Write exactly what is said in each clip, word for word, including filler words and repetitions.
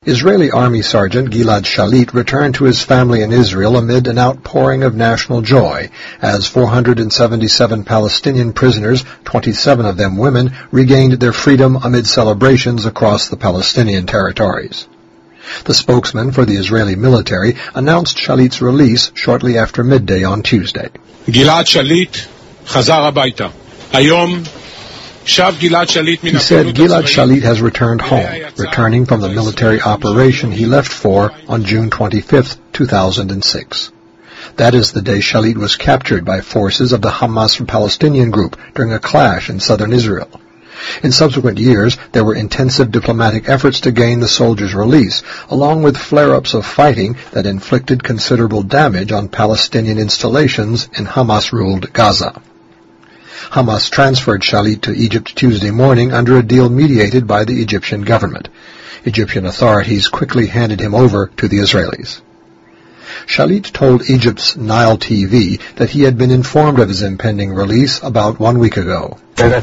Israeli Army Sergeant Gilad Shalit returned to his family in Israel amid an outpouring of national joy, as four hundred seventy-seven Palestinian prisoners, twenty-seven of them women, regained their freedom amid celebrations across the Palestinian territories. The spokesman for the Israeli military announced Shalit's release shortly after midday on Tuesday. Gilad Shalit chazar habayta. Hayom He said Gilad Shalit has returned home, returning from the military operation he left for on June twenty-fifth, two thousand six. That is the day Shalit was captured by forces of the Hamas Palestinian group during a clash in southern Israel. In subsequent years, there were intensive diplomatic efforts to gain the soldier's release, along with flare-ups of fighting that inflicted considerable damage on Palestinian installations in Hamas-ruled Gaza. Hamas transferred Shalit to Egypt Tuesday morning under a deal mediated by the Egyptian government. Egyptian authorities quickly handed him over to the Israelis. Shalit told Egypt's Nile T V that he had been informed of his impending release about one week ago.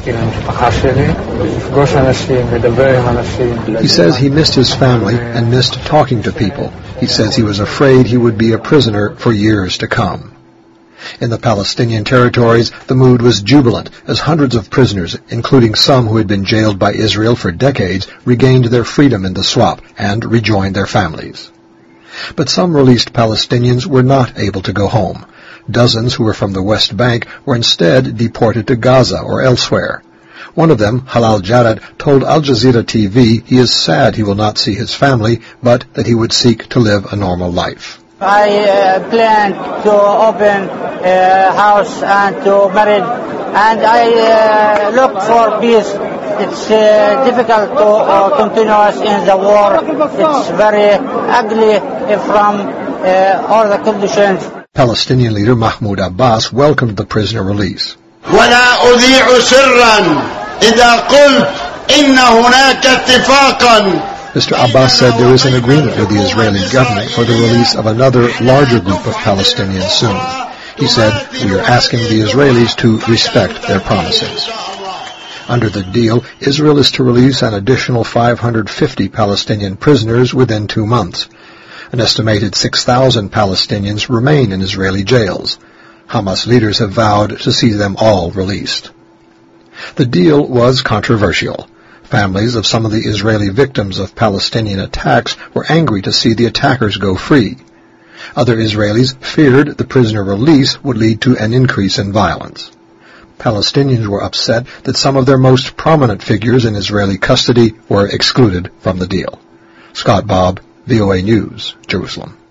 He says he missed his family and missed talking to people. He says he was afraid he would be a prisoner for years to come. In the Palestinian territories, the mood was jubilant as hundreds of prisoners, including some who had been jailed by Israel for decades, regained their freedom in the swap and rejoined their families. But some released Palestinians were not able to go home. Dozens who were from the West Bank were instead deported to Gaza or elsewhere. One of them, Halal Jarad, told Al Jazeera T V he is sad he will not see his family, but that he would seek to live a normal life. I uh, plan to open a house and to marry, and I uh, look for peace. It's uh, difficult to uh, continue in the war. It's very ugly from uh, all the conditions. Palestinian leader Mahmoud Abbas welcomed the prisoner release. ولا أذيع سرا إذا قلت إن هناك اتفاقا. Mister Abbas said there is an agreement with the Israeli government for the release of another larger group of Palestinians soon. He said, we are asking the Israelis to respect their promises. Under the deal, Israel is to release an additional five hundred fifty Palestinian prisoners within two months. An estimated six thousand Palestinians remain in Israeli jails. Hamas leaders have vowed to see them all released. The deal was controversial. Families of some of the Israeli victims of Palestinian attacks were angry to see the attackers go free. Other Israelis feared the prisoner release would lead to an increase in violence. Palestinians were upset that some of their most prominent figures in Israeli custody were excluded from the deal. Scott Bobb, V O A News, Jerusalem.